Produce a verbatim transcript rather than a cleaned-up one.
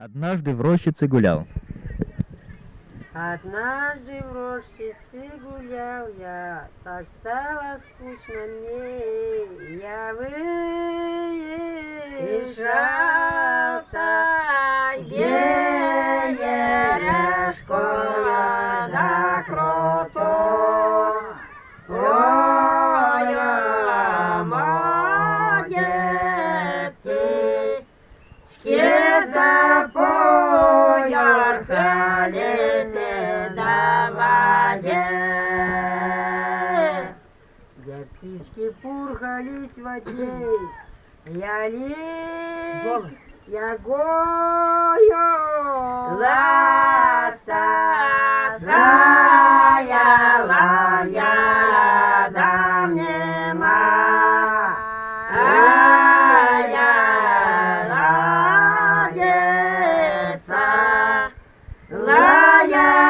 Однажды в рощице гулял. Однажды в рощице гулял я, так стало скучно мне, я вышел так бережкою да крутою, молодцы, скеда поехали на воде, где птички пурхались в воде, я лег, я гою, ласта заяла я да нема, а я ладеца, лая.